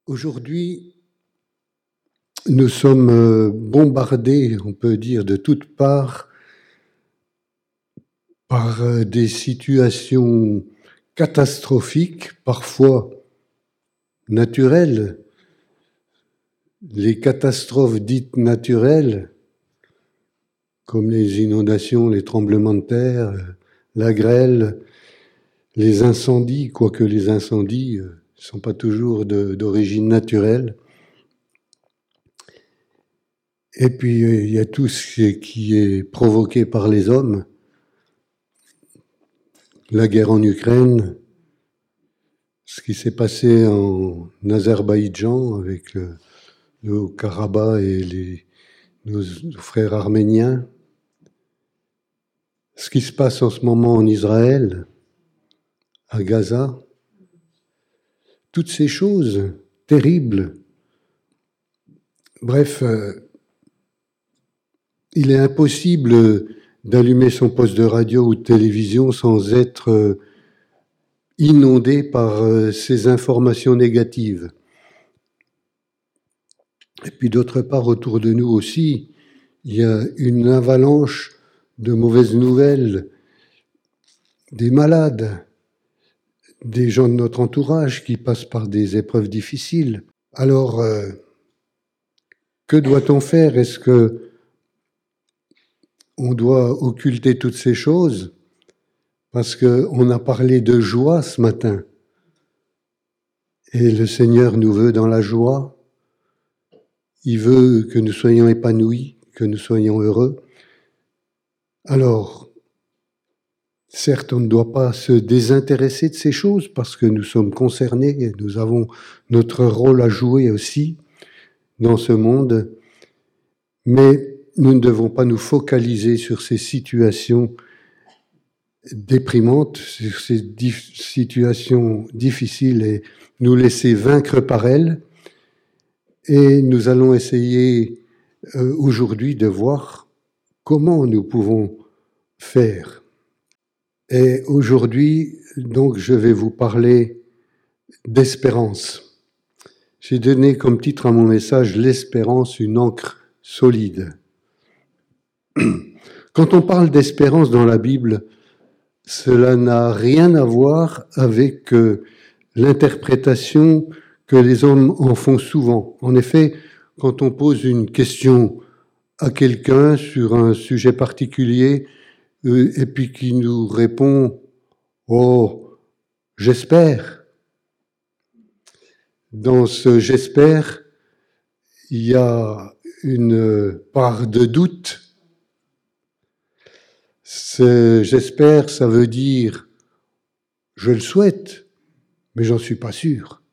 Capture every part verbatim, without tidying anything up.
Aujourd'hui, nous sommes bombardés, on peut dire, de toutes parts par des situations catastrophiques, parfois naturelles. Les catastrophes dites naturelles, comme les inondations, les tremblements de terre, la grêle, les incendies, quoique les incendies ne sont pas toujours de, d'origine naturelle. Et puis, il y a tout ce qui est provoqué par les hommes. La guerre en Ukraine, ce qui s'est passé en Azerbaïdjan avec le, le Haut-Karabakh et les, nos, nos frères arméniens, ce qui se passe en ce moment en Israël, à Gaza, toutes ces choses terribles. Bref, euh, il est impossible d'allumer son poste de radio ou de télévision sans être euh, inondé par euh, ces informations négatives. Et puis d'autre part, autour de nous aussi, il y a une avalanche de mauvaises nouvelles, des malades, des gens de notre entourage qui passent par des épreuves difficiles. Alors, euh, que doit-on faire? Est-ce que on doit occulter toutes ces choses? Parce qu'on a parlé de joie ce matin. Et le Seigneur nous veut dans la joie. Il veut que nous soyons épanouis, que nous soyons heureux. Alors, certes, on ne doit pas se désintéresser de ces choses parce que nous sommes concernés et nous avons notre rôle à jouer aussi dans ce monde. Mais nous ne devons pas nous focaliser sur ces situations déprimantes, sur ces dif- situations difficiles et nous laisser vaincre par elles. Et nous allons essayer euh, aujourd'hui de voir comment nous pouvons faire. Et aujourd'hui, donc, je vais vous parler d'espérance. J'ai donné comme titre à mon message « L'espérance, une ancre solide ». Quand on parle d'espérance dans la Bible, cela n'a rien à voir avec euh, l'interprétation que les hommes en font souvent. En effet, quand on pose une question à quelqu'un sur un sujet particulier euh, et puis qui nous répond « Oh, j'espère ». Dans ce « j'espère », il y a une part de doute. Ce « j'espère », ça veut dire « je le souhaite », mais j'en suis pas sûr.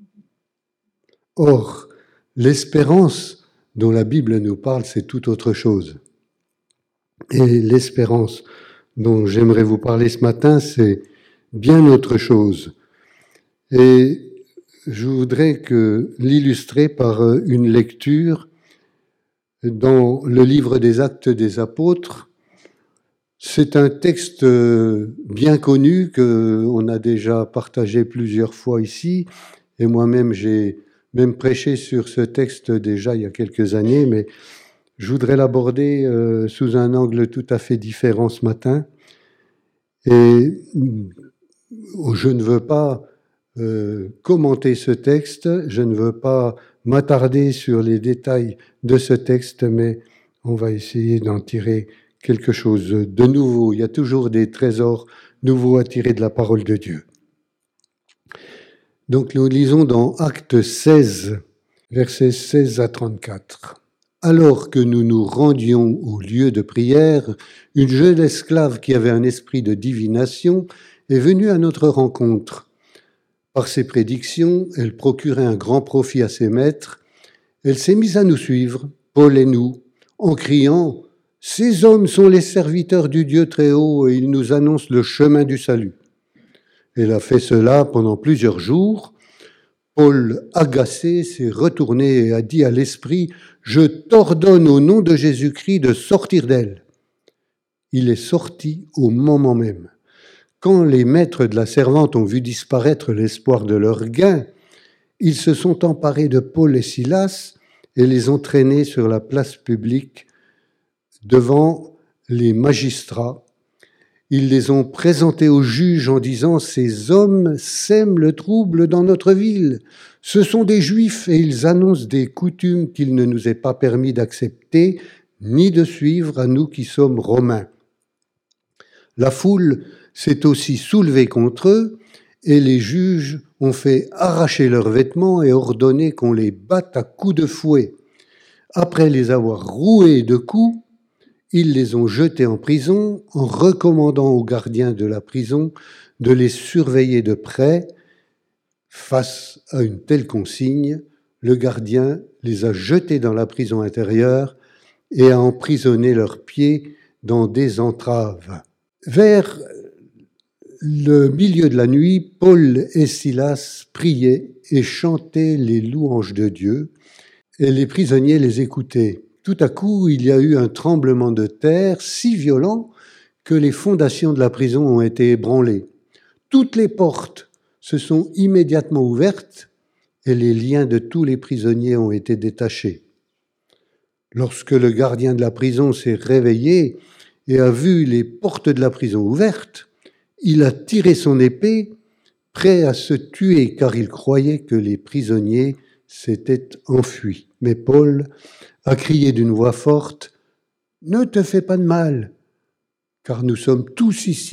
Or, l'espérance dont la Bible nous parle, c'est tout autre chose. Et l'espérance dont j'aimerais vous parler ce matin, c'est bien autre chose. Et je voudrais que l'illustrer par une lecture dans le livre des Actes des Apôtres. C'est un texte bien connu qu'on a déjà partagé plusieurs fois ici, et moi-même j'ai même prêché sur ce texte déjà il y a quelques années, mais je voudrais l'aborder euh, sous un angle tout à fait différent ce matin. Et je ne veux pas euh, commenter ce texte, je ne veux pas m'attarder sur les détails de ce texte, mais on va essayer d'en tirer quelque chose de nouveau. Il y a toujours des trésors nouveaux à tirer de la parole de Dieu. Donc nous lisons dans Actes seize, versets seize à trente-quatre. Alors que nous nous rendions au lieu de prière, une jeune esclave qui avait un esprit de divination est venue à notre rencontre. Par ses prédictions, elle procurait un grand profit à ses maîtres. Elle s'est mise à nous suivre, Paul et nous, en criant « Ces hommes sont les serviteurs du Dieu très haut et ils nous annoncent le chemin du salut. » Elle a fait cela pendant plusieurs jours. Paul, agacé, s'est retourné et a dit à l'esprit « Je t'ordonne au nom de Jésus-Christ de sortir d'elle. » Il est sorti au moment même. Quand les maîtres de la servante ont vu disparaître l'espoir de leur gain, ils se sont emparés de Paul et Silas et les ont traînés sur la place publique devant les magistrats. Ils les ont présentés aux juges en disant « Ces hommes sèment le trouble dans notre ville. Ce sont des Juifs et ils annoncent des coutumes qu'il ne nous est pas permis d'accepter ni de suivre à nous qui sommes Romains. » La foule s'est aussi soulevée contre eux et les juges ont fait arracher leurs vêtements et ordonné qu'on les batte à coups de fouet. Après les avoir roués de coups, ils les ont jetés en prison en recommandant aux gardiens de la prison de les surveiller de près. Face à une telle consigne, le gardien les a jetés dans la prison intérieure et a emprisonné leurs pieds dans des entraves. Vers le milieu de la nuit, Paul et Silas priaient et chantaient les louanges de Dieu, et les prisonniers les écoutaient. Tout à coup, il y a eu un tremblement de terre si violent que les fondations de la prison ont été ébranlées. Toutes les portes se sont immédiatement ouvertes et les liens de tous les prisonniers ont été détachés. Lorsque le gardien de la prison s'est réveillé et a vu les portes de la prison ouvertes, il a tiré son épée, prêt à se tuer car il croyait que les prisonniers s'étaient enfuis. Mais Paul a crié d'une voix forte « Ne te fais pas de mal, car nous sommes tous ici. »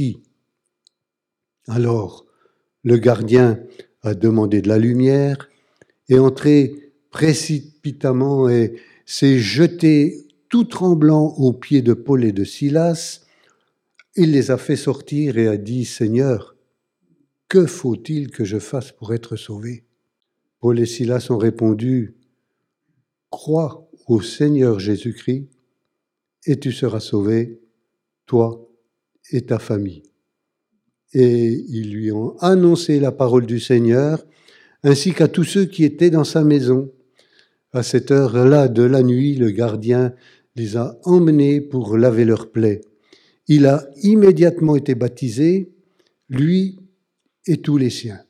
Alors, le gardien a demandé de la lumière, est entré précipitamment et s'est jeté tout tremblant aux pieds de Paul et de Silas. Il les a fait sortir et a dit « Seigneur, que faut-il que je fasse pour être sauvé ?» Paul et Silas ont répondu « Crois au Seigneur Jésus-Christ et tu seras sauvé, toi et ta famille. » Et ils lui ont annoncé la parole du Seigneur, ainsi qu'à tous ceux qui étaient dans sa maison. À cette heure-là de la nuit, le gardien les a emmenés pour laver leurs plaies. Il a immédiatement été baptisé, lui et tous les siens.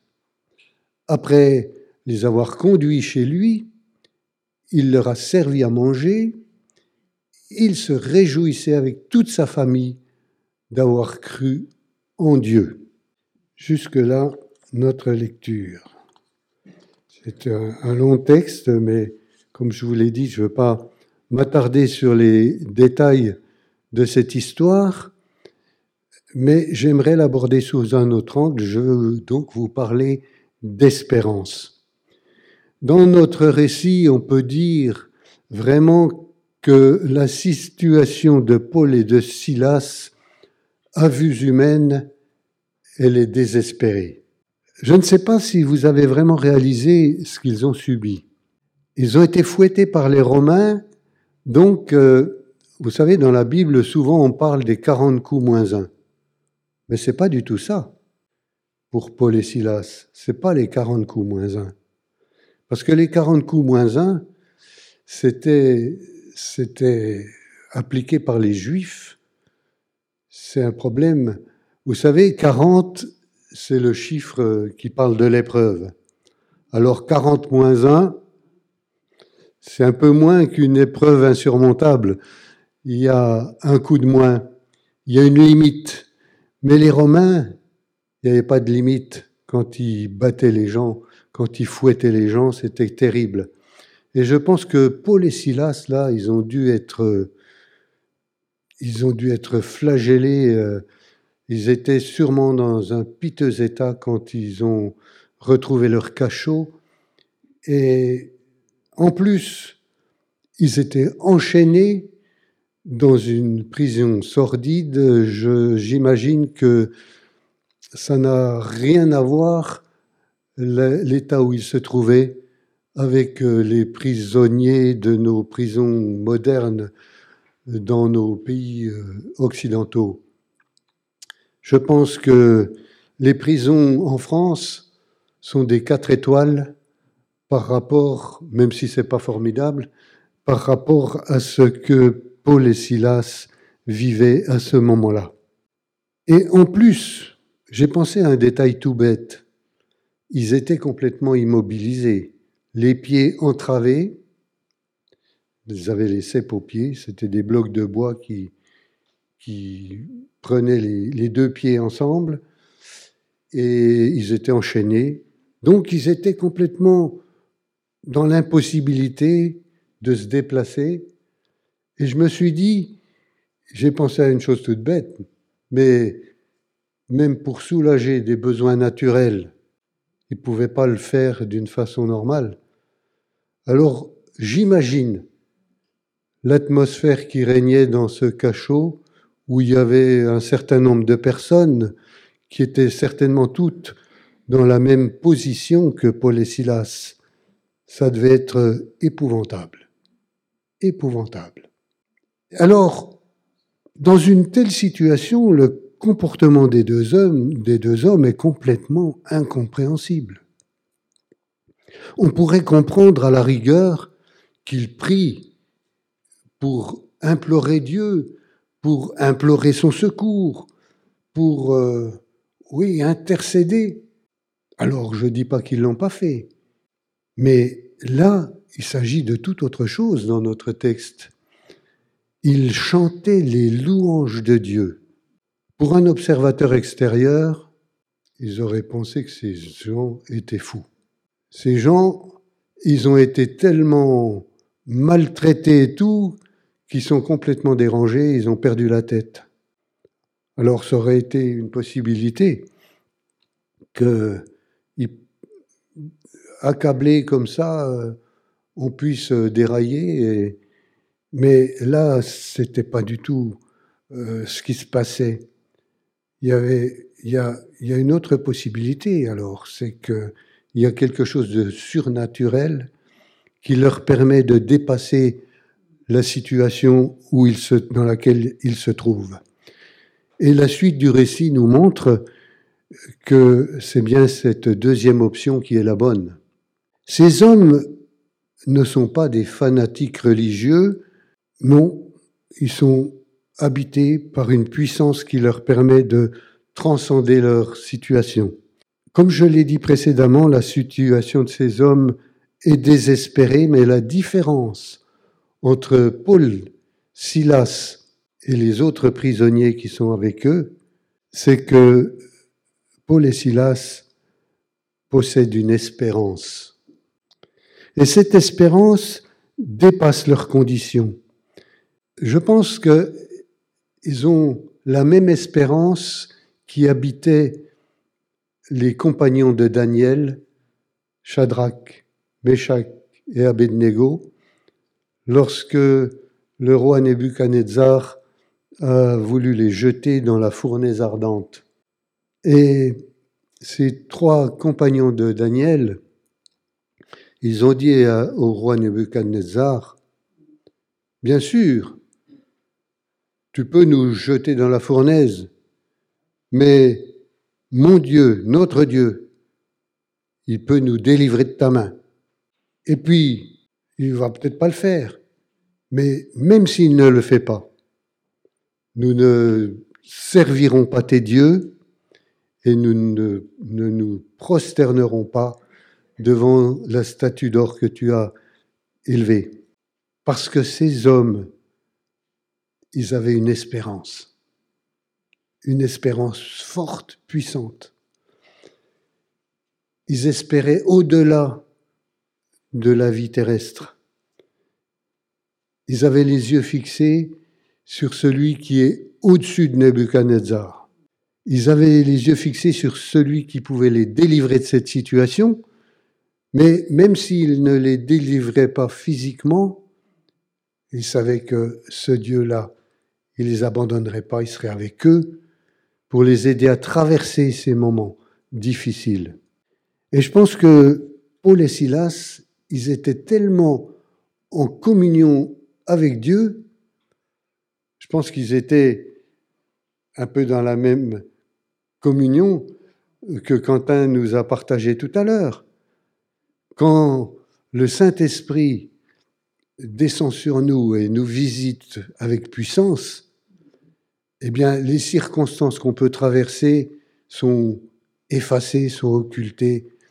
Après les avoir conduits chez lui, il leur a servi à manger. Il se réjouissait avec toute sa famille d'avoir cru en Dieu. Jusque-là, notre lecture. C'est un, un long texte, mais comme je vous l'ai dit, je ne veux pas m'attarder sur les détails de cette histoire, mais j'aimerais l'aborder sous un autre angle. Je veux donc vous parler d'espérance. Dans notre récit, on peut dire vraiment que la situation de Paul et de Silas, à vue humaine, elle est désespérée. Je ne sais pas si vous avez vraiment réalisé ce qu'ils ont subi. Ils ont été fouettés par les Romains, donc, euh, vous savez, dans la Bible, souvent on parle des quarante coups moins un. Mais ce n'est pas du tout ça pour Paul et Silas. Ce n'est pas les quarante coups moins un. Parce que les quarante coups moins un, c'était, c'était appliqué par les Juifs. C'est un problème. Vous savez, quarante, c'est le chiffre qui parle de l'épreuve. Alors quarante moins un, c'est un peu moins qu'une épreuve insurmontable. Il y a un coup de moins, il y a une limite. Mais les Romains, il n'y avait pas de limite quand ils battaient les gens. Quand ils fouettaient les gens, c'était terrible. Et je pense que Paul et Silas, là, ils ont dû être, ils ont dû être flagellés. Ils étaient sûrement dans un piteux état quand ils ont retrouvé leur cachot. Et en plus, ils étaient enchaînés dans une prison sordide. Je, j'imagine que ça n'a rien à voir l'état où ils se trouvaient avec les prisonniers de nos prisons modernes dans nos pays occidentaux. Je pense que les prisons en France sont des quatre étoiles par rapport, même si ce n'est pas formidable, par rapport à ce que Paul et Silas vivaient à ce moment-là. Et en plus, j'ai pensé à un détail tout bête. ils étaient complètement immobilisés, les pieds entravés. Ils avaient les ceps aux pieds, c'était des blocs de bois qui, qui prenaient les, les deux pieds ensemble, et ils étaient enchaînés. Donc ils étaient complètement dans l'impossibilité de se déplacer. Et je me suis dit, j'ai pensé à une chose toute bête, mais même pour soulager des besoins naturels, ils ne pouvaient pas le faire d'une façon normale. Alors j'imagine l'atmosphère qui régnait dans ce cachot où il y avait un certain nombre de personnes qui étaient certainement toutes dans la même position que Paul et Silas. Ça devait être épouvantable. Épouvantable. Alors, dans une telle situation, le comportement des deux hommes, des deux hommes est complètement incompréhensible. On pourrait comprendre à la rigueur qu'ils prient pour implorer Dieu, pour implorer son secours, pour, euh, oui, intercéder. Alors, je ne dis pas qu'ils ne l'ont pas fait, mais là, il s'agit de tout autre chose dans notre texte. Ils chantaient les louanges de Dieu. Pour un observateur extérieur, ils auraient pensé que ces gens étaient fous. Ces gens, ils ont été tellement maltraités et tout, qu'ils sont complètement dérangés, ils ont perdu la tête. Alors ça aurait été une possibilité que, accablés comme ça, on puisse dérailler, et... mais là, c'était pas du tout euh, ce qui se passait. Il y avait, il y a, il y a une autre possibilité alors, c'est que il y a quelque chose de surnaturel qui leur permet de dépasser la situation où ils se, dans laquelle ils se trouvent. Et la suite du récit nous montre que c'est bien cette deuxième option qui est la bonne. Ces hommes ne sont pas des fanatiques religieux, non, ils sont habités par une puissance qui leur permet de transcender leur situation. Comme je l'ai dit précédemment, la situation de ces hommes est désespérée, mais la différence entre Paul, Silas et les autres prisonniers qui sont avec eux, c'est que Paul et Silas possèdent une espérance. Et cette espérance dépasse leurs conditions. Je pense qu'ils ont la même espérance qui habitait les compagnons de Daniel, Shadrach, Meshach et Abednego, lorsque le roi Nebuchadnezzar a voulu les jeter dans la fournaise ardente. Et ces trois compagnons de Daniel, ils ont dit au roi Nebuchadnezzar, « Bien sûr, tu peux nous jeter dans la fournaise, mais mon Dieu, notre Dieu, il peut nous délivrer de ta main. Et puis, il ne va peut-être pas le faire, mais même s'il ne le fait pas, nous ne servirons pas tes dieux et nous ne, ne nous prosternerons pas devant la statue d'or que tu as élevée. Parce que ces hommes, ils avaient une espérance, une espérance forte, puissante. Ils espéraient au-delà de la vie terrestre. Ils avaient les yeux fixés sur celui qui est au-dessus de Nebuchadnezzar. Ils avaient les yeux fixés sur celui qui pouvait les délivrer de cette situation, mais même s'il ne les délivrait pas physiquement, ils savaient que ce Dieu-là, il ne les abandonnerait pas, il serait avec eux pour les aider à traverser ces moments difficiles. Et je pense que Paul et Silas, ils étaient tellement en communion avec Dieu, je pense qu'ils étaient un peu dans la même communion que Quentin nous a partagé tout à l'heure. Quand le Saint-Esprit descend sur nous et nous visite avec puissance, eh bien, les circonstances qu'on peut traverser sont effacées, sont occultées,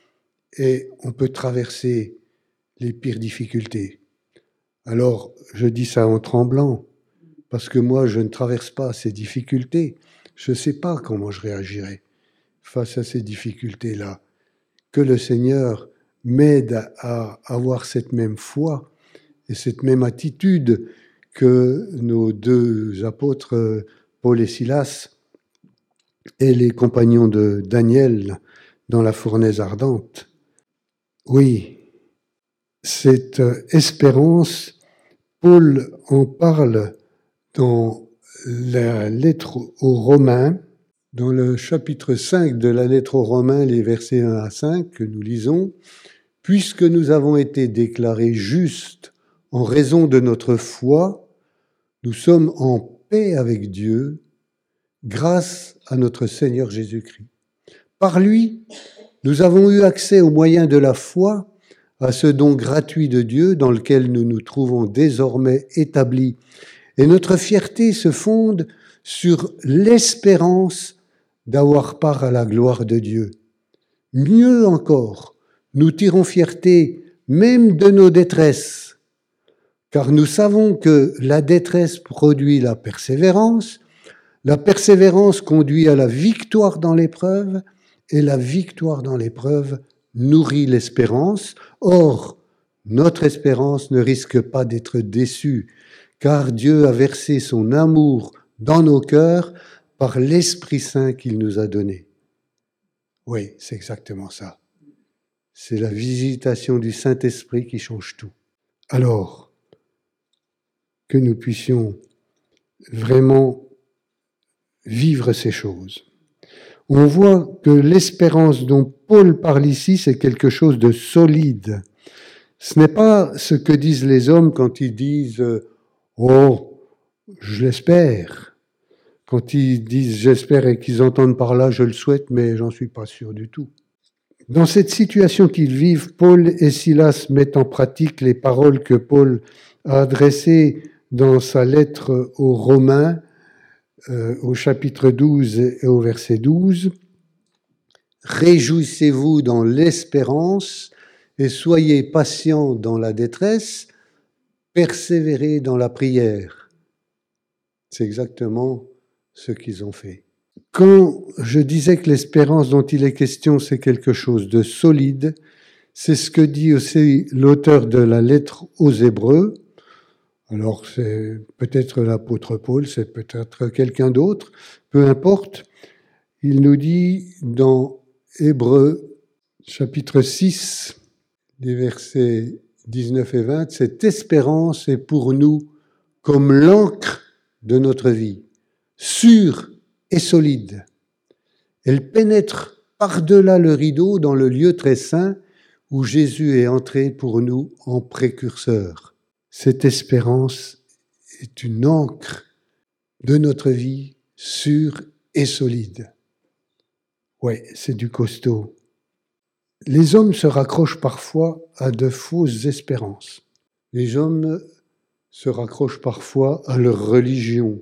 et on peut traverser les pires difficultés. Alors, je dis ça en tremblant, parce que moi, je ne traverse pas ces difficultés. Je ne sais pas comment je réagirai face à ces difficultés-là. Que le Seigneur m'aide à avoir cette même foi et cette même attitude que nos deux apôtres, Paul et Silas, et les compagnons de Daniel dans la fournaise ardente. Oui, cette espérance, Paul en parle dans la lettre aux Romains, dans le chapitre cinq de la lettre aux Romains, les versets un à cinq que nous lisons. « Puisque nous avons été déclarés justes en raison de notre foi, nous sommes en paix avec Dieu grâce à notre Seigneur Jésus-Christ. Par lui, nous avons eu accès au moyen de la foi à ce don gratuit de Dieu dans lequel nous nous trouvons désormais établis. Et notre fierté se fonde sur l'espérance d'avoir part à la gloire de Dieu. Mieux encore, nous tirons fierté même de nos détresses, car nous savons que la détresse produit la persévérance, la persévérance conduit à la victoire dans l'épreuve, et la victoire dans l'épreuve nourrit l'espérance. Or, notre espérance ne risque pas d'être déçue, car Dieu a versé son amour dans nos cœurs par l'Esprit Saint qu'il nous a donné. Oui, c'est exactement ça. C'est la visitation du Saint-Esprit qui change tout. Alors, que nous puissions vraiment vivre ces choses. On voit que l'espérance dont Paul parle ici, c'est quelque chose de solide. Ce n'est pas ce que disent les hommes quand ils disent « Oh, je l'espère ». Quand ils disent « j'espère » et qu'ils entendent par là « je le souhaite », mais j'en suis pas sûr du tout. Dans cette situation qu'ils vivent, Paul et Silas mettent en pratique les paroles que Paul a adressées dans sa lettre aux Romains, euh, au chapitre douze et au verset douze. « Réjouissez-vous dans l'espérance et soyez patients dans la détresse, persévérez dans la prière. » C'est exactement ce qu'ils ont fait. Quand je disais que l'espérance dont il est question, c'est quelque chose de solide, c'est ce que dit aussi l'auteur de la lettre aux Hébreux. Alors, c'est peut-être l'apôtre Paul, c'est peut-être quelqu'un d'autre, peu importe. Il nous dit dans Hébreux, chapitre six, les versets dix-neuf et vingt, « Cette espérance est pour nous comme l'encre de notre vie, sûre et solide. Elle pénètre par-delà le rideau dans le lieu très saint où Jésus est entré pour nous en précurseur. Cette espérance est une encre de notre vie sûre et solide. » Ouais, c'est du costaud. Les hommes se raccrochent parfois à de fausses espérances. Les hommes se raccrochent parfois à leur religion,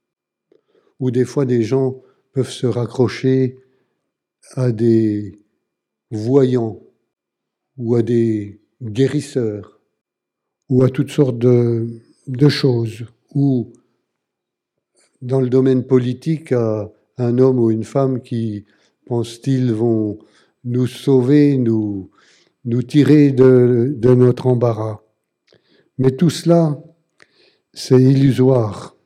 ou des fois des gens peuvent se raccrocher à des voyants, ou à des guérisseurs, ou à toutes sortes de, de choses, ou dans le domaine politique, à un homme ou une femme qui, pense-t-il, vont nous sauver, nous, nous tirer de, de notre embarras. Mais tout cela, c'est illusoire.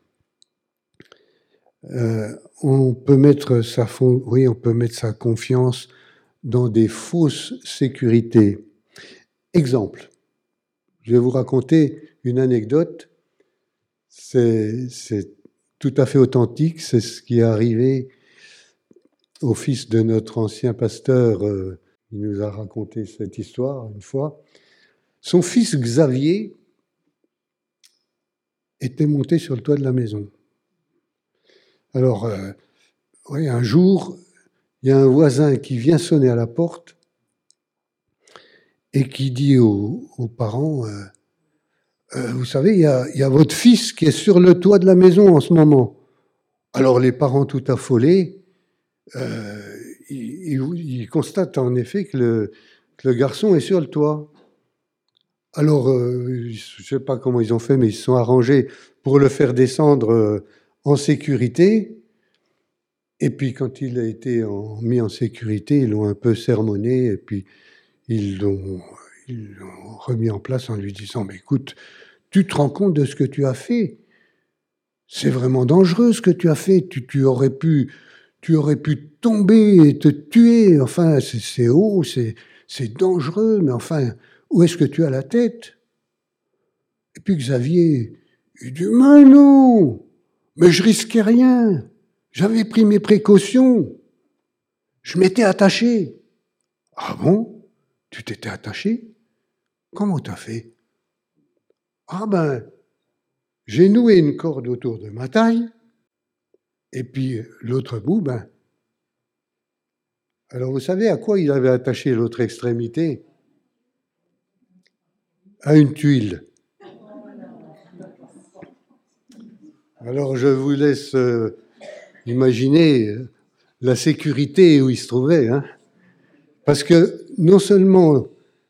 Euh, on peut mettre sa fond, oui, on peut mettre sa confiance dans des fausses sécurités. Exemple, je vais vous raconter une anecdote. C'est, c'est tout à fait authentique. C'est ce qui est arrivé au fils de notre ancien pasteur. Euh, il nous a raconté cette histoire une fois. Son fils Xavier était monté sur le toit de la maison. Alors, euh, oui, un jour, il y a un voisin qui vient sonner à la porte et qui dit aux, aux parents, euh, euh, vous savez, il y, a, il y a votre fils qui est sur le toit de la maison en ce moment. Alors les parents tout affolés, euh, ils, ils, ils constatent en effet que le, que le garçon est sur le toit. Alors, euh, je ne sais pas comment ils ont fait, mais ils se sont arrangés pour le faire descendre euh, en sécurité. Et puis, quand il a été en, mis en sécurité, ils l'ont un peu sermonné, et puis ils l'ont, ils l'ont remis en place en lui disant « Mais écoute, tu te rends compte de ce que tu as fait ? C'est vraiment dangereux ce que tu as fait. Tu, tu, aurais, pu, tu aurais pu tomber et te tuer. Enfin, c'est, c'est haut, c'est, c'est dangereux, mais enfin, où est-ce que tu as la tête ?» Et puis Xavier, il dit « Mais non, mais je risquais rien. J'avais pris mes précautions. Je m'étais attaché. » « Ah bon? Tu t'étais attaché? Comment t'as fait? »« Ah ben, j'ai noué une corde autour de ma taille, et puis l'autre bout, ben... » Alors vous savez à quoi il avait attaché l'autre extrémité? À une tuile. Alors je vous laisse euh, imaginer la sécurité où il se trouvait, hein. Parce que non seulement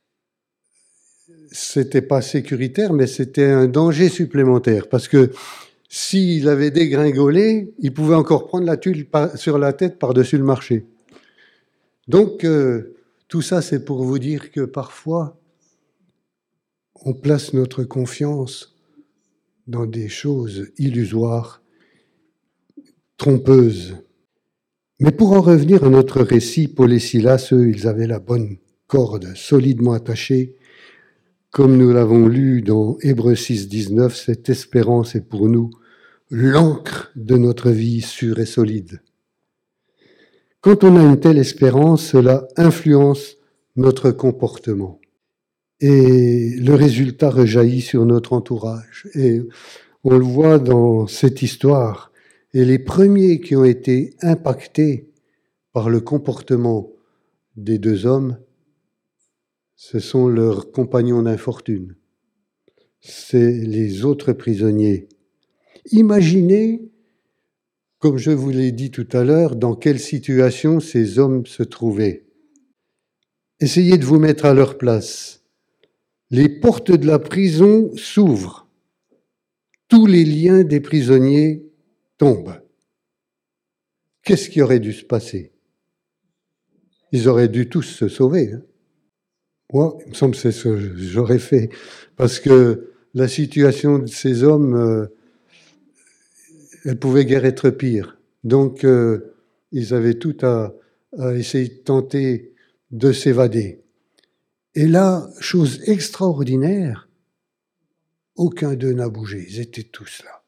c'était pas sécuritaire, mais c'était un danger supplémentaire. Parce que s'il avait dégringolé, il pouvait encore prendre la tuile par, sur la tête par-dessus le marché. Donc, euh, tout ça, c'est pour vous dire que parfois, on place notre confiance dans des choses illusoires, trompeuses. Mais pour en revenir à notre récit, Paul et Silas, eux, ils avaient la bonne corde, solidement attachée. Comme nous l'avons lu dans Hébreux six, dix-neuf, cette espérance est pour nous l'ancre de notre vie sûre et solide. Quand on a une telle espérance, cela influence notre comportement. Et le résultat rejaillit sur notre entourage. Et on le voit dans cette histoire. Et les premiers qui ont été impactés par le comportement des deux hommes, ce sont leurs compagnons d'infortune. C'est les autres prisonniers. Imaginez, comme je vous l'ai dit tout à l'heure, dans quelle situation ces hommes se trouvaient. Essayez de vous mettre à leur place. Les portes de la prison s'ouvrent. Tous les liens des prisonniers tombent. Qu'est-ce qui aurait dû se passer? Ils auraient dû tous se sauver. Hein. Moi, il me semble que c'est ce que j'aurais fait. Parce que la situation de ces hommes, euh, elle pouvait guère être pire. Donc, euh, ils avaient tout à, à essayer de tenter de s'évader. Et là, chose extraordinaire, aucun d'eux n'a bougé. Ils étaient tous là.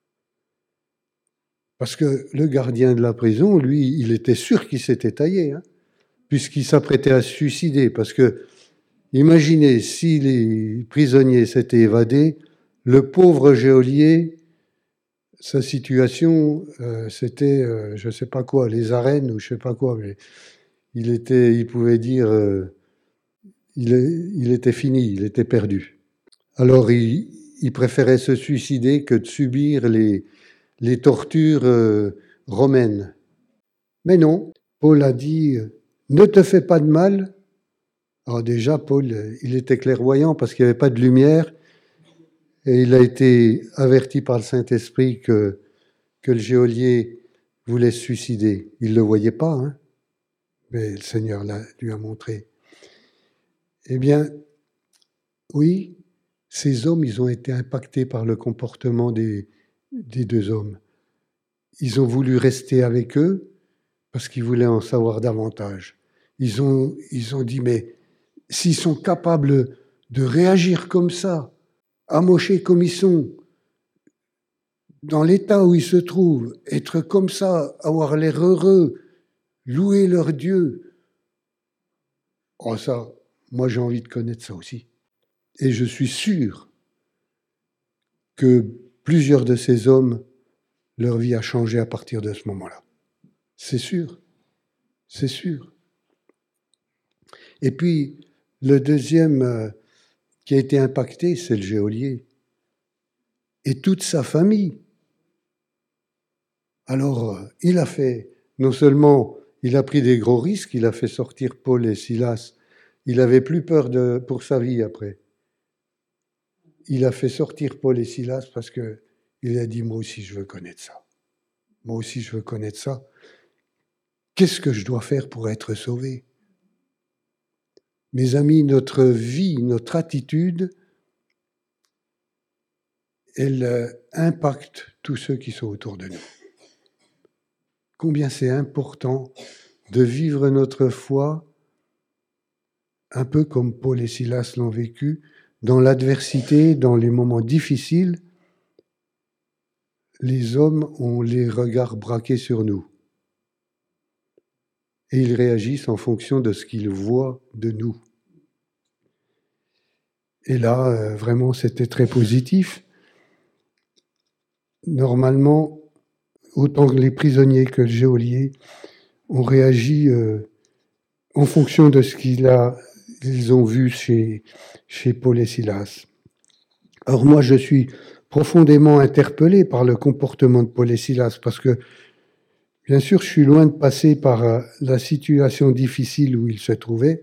Parce que le gardien de la prison, lui, il était sûr qu'il s'était taillé, hein, puisqu'il s'apprêtait à se suicider. Parce que, imaginez, si les prisonniers s'étaient évadés, le pauvre geôlier, sa situation, euh, c'était, euh, je ne sais pas quoi, les arènes ou je ne sais pas quoi, mais il, était, il pouvait dire, euh, il, il était fini, il était perdu. Alors, il, il préférait se suicider que de subir les, les tortures euh, romaines. Mais non, Paul a dit, ne te fais pas de mal. Alors déjà, Paul, il était clairvoyant parce qu'il n'y avait pas de lumière et il a été averti par le Saint-Esprit que, que le geôlier voulait se suicider. Il ne le voyait pas, hein, mais le Seigneur l'a, lui a montré. Eh bien, oui, ces hommes, ils ont été impactés par le comportement des, des deux hommes. Ils ont voulu rester avec eux parce qu'ils voulaient en savoir davantage. Ils ont, ils ont dit, mais s'ils sont capables de réagir comme ça, amochés comme ils sont, dans l'état où ils se trouvent, être comme ça, avoir l'air heureux, louer leur Dieu, oh ça, moi j'ai envie de connaître ça aussi. Et je suis sûr que plusieurs de ces hommes, leur vie a changé à partir de ce moment-là. C'est sûr, c'est sûr. Et puis, le deuxième euh, qui a été impacté, c'est le geôlier. Et toute sa famille. Alors, euh, il a fait, non seulement, il a pris des gros risques, il a fait sortir Paul et Silas, il avait plus peur de, pour sa vie après. Il a fait sortir Paul et Silas parce que il a dit, moi aussi je veux connaître ça. Moi aussi je veux connaître ça. Qu'est-ce que je dois faire pour être sauvé? Mes amis, notre vie, notre attitude, elle impacte tous ceux qui sont autour de nous. Combien c'est important de vivre notre foi un peu comme Paul et Silas l'ont vécu, dans l'adversité, dans les moments difficiles, les hommes ont les regards braqués sur nous. Et ils réagissent en fonction de ce qu'ils voient de nous. Et là, euh, vraiment, c'était très positif. Normalement, autant les prisonniers que le geôlier ont réagi euh, en fonction de ce qu'ils a, ils ont vu chez, chez Paul et Silas. Or, moi, je suis profondément interpellé par le comportement de Paul et Silas, parce que, bien sûr, je suis loin de passer par euh, la situation difficile où ils se trouvaient,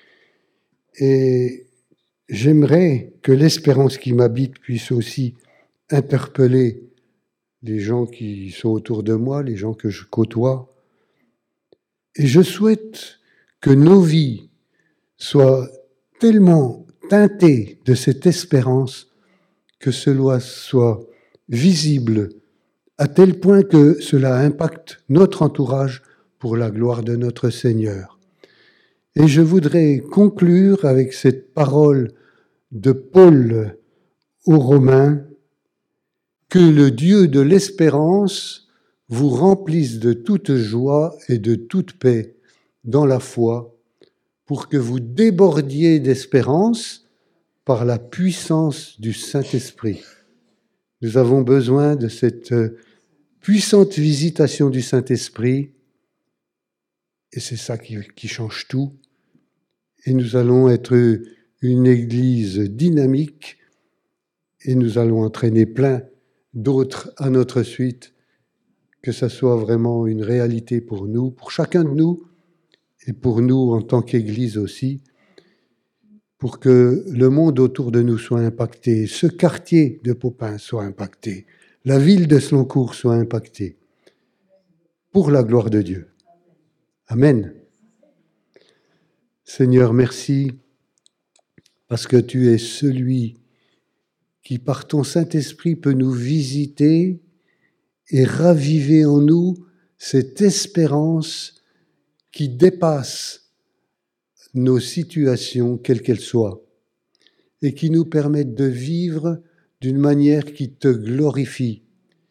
et j'aimerais que l'espérance qui m'habite puisse aussi interpeller les gens qui sont autour de moi, les gens que je côtoie. Et je souhaite que nos vies soient tellement teintées de cette espérance que cela soit visible à tel point que cela impacte notre entourage pour la gloire de notre Seigneur. Et je voudrais conclure avec cette parole de Paul aux Romains, que le Dieu de l'espérance vous remplisse de toute joie et de toute paix dans la foi, pour que vous débordiez d'espérance par la puissance du Saint-Esprit. Nous avons besoin de cette puissante visitation du Saint-Esprit, et c'est ça qui, qui change tout. Et nous allons être une Église dynamique, et nous allons entraîner plein d'autres à notre suite, que ça soit vraiment une réalité pour nous, pour chacun de nous, et pour nous en tant qu'Église aussi, pour que le monde autour de nous soit impacté, ce quartier de Popin soit impacté, la ville de Sloncourt soit impactée, pour la gloire de Dieu. Amen. Seigneur, merci, parce que tu es celui qui, par ton Saint-Esprit, peut nous visiter et raviver en nous cette espérance qui dépasse nos situations, quelles qu'elles soient, et qui nous permettent de vivre d'une manière qui te glorifie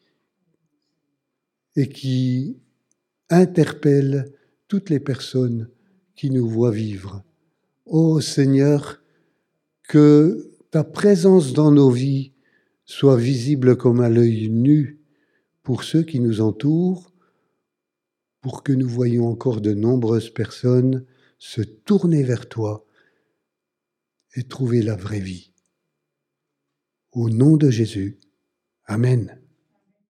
et qui interpelle toutes les personnes qui nous voient vivre. Ô Seigneur, que ta présence dans nos vies soit visible comme à l'œil nu pour ceux qui nous entourent, pour que nous voyions encore de nombreuses personnes se tourner vers toi et trouver la vraie vie. Au nom de Jésus, Amen.